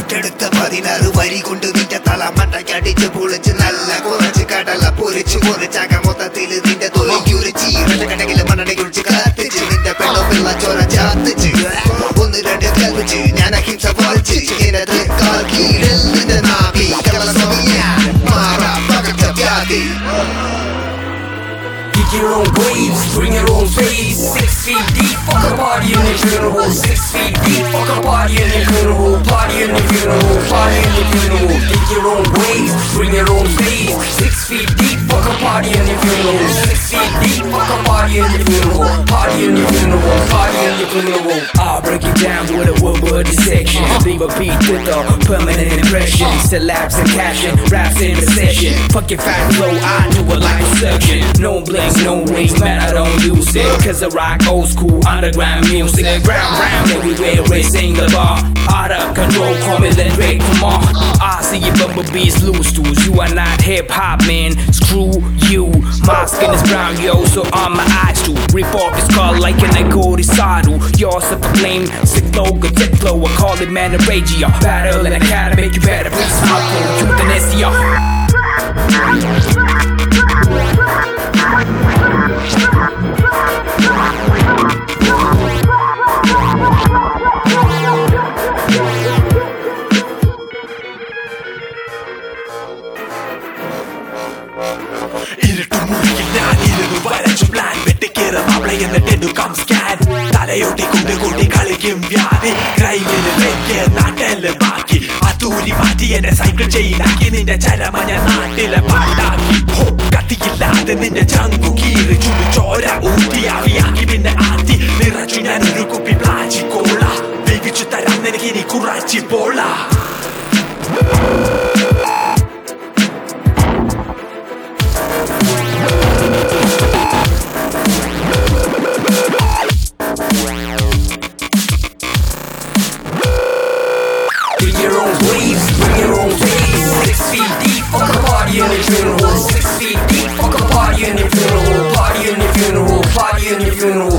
ഏറ്റെടുത്ത 16 വരി കൊണ്ട് നിന്റെ തല മണ്ടയ്ക്കടിച്ച് പൊളിച്ച് നല്ല കുറച്ച് കടല പൊരിച്ച് കുറച്ചാക മൊത്തത്തിൽ നിന്റെ തൊലിക്കുരിച്ച് കടകില് മണ്ണടയൊഴിച്ച് കാത്തിച്ച് നിന്റെ പെണ്ണുപിള്ള ചോര ചാത്തിച്ച് 1-2 കൽപ്പിച്ച് ഞാൻ അഹിംസ പാലിച്ച് എന്നത് കാൽക്കീഴിൽ നിന്റെ നാഭി കള്ളസമിയ മാറാ പകർച്ച വ്യാധി. Get your own waves, bring your own face. 6 feet deep, fuck a party in your funeral. 6 feet deep, fuck a party in your funeral. Party in your funeral, party in your funeral. Get your own waves, bring your own face. 6 feet deep, fuck a party in your funeral. 6 feet deep, fuck a party in your funeral. Party in your funeral, party in your funeral. I'll break it down with a word dissection. Leave a beat with a permanent impression. Syllabs and caption, raps in the session. Fuck your fat flow, I do it like a surgeon. No bling, no rings, man, I don't use it. Cause I rock old school underground music. Round everywhere, racing the bar. Out of control, call me the Drake, come on. I see your bumblebees loose tools. You are not hip hop, man. Screw you. My skin is brown, yo, so on my eyes too. Rip off his skull like an Agori Sadu. Yours up a flame, sick flow, good tip flow. I call it man of rage, yo. Battle and academic, you better be smart for euthanasia. ഇരുട്ടുമുറിയിൽ ഞാനിരുന്നു വരച്ചു plan വെട്ടിക്കേറ Mappila എന്നിട്ട് എടുക്കാം scan തലയോട്ടി കൊണ്ട് കൂട്ടി കളിക്കും വ്യാധി ക്രൈമിന് വെക്കിയ നാട്ടില് ബാക്കി അതൂരി മാറ്റി എന്നെ സൈക്കിൾ ചെയിനാക്കി നിന്റെ ചരമഞ്ഞ നാട്ടിലെ പാട്ടാക്കി കത്തിയില്ലാതെ നിന്റെ ചങ്കു കീറി ചുണ്ടു ചോര ഊട്ടി ആവിയാക്കി പിന്നെ ആത്തി നിറച്ചു ഞാൻ ഒരു കുപ്പി പ്ലാച്ചി കോള വേവിച്ചു തരാം നിനക്ക് ഇനി കുറച്ചി പോള. Bring your own waves, bring your own waves. 6 feet deep, fuck a party in your funeral. 6 feet deep, fuck a party in your funeral. Party in your funeral, party in your funeral.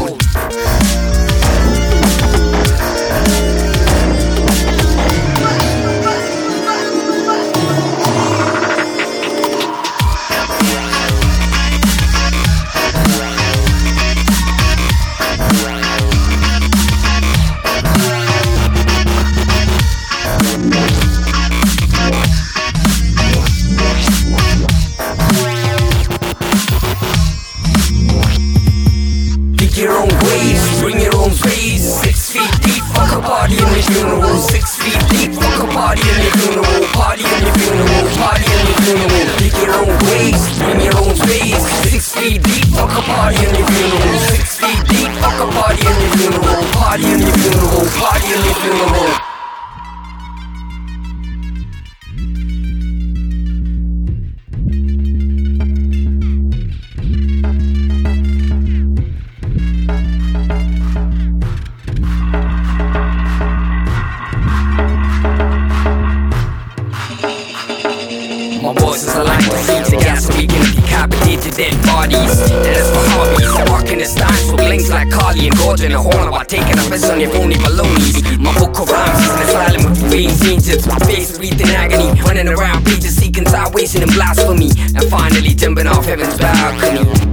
Your own waves, bring your own face. 6 feet deep, fuck a party in your funeral. 6 feet deep, fuck a party in your funeral. Party in your funeral, party in your funeral. Pick your own waves, bring your own face. 6 feet deep, fuck a party in your funeral. 6 feet deep, fuck a party in your funeral. Party in your funeral, party in your funeral. My voices are like the seeds of gas so we can decapitate to dead bodies. That's for hobbies. I'm rocking the style for links like Carly and Gordon. A horn about taking a piss on your phony balonies. My book of rhymes is an asylum with veins, angels, my face breathing agony. Running around pages seeking sideways and blasphemy. And finally jumping off heaven's balcony.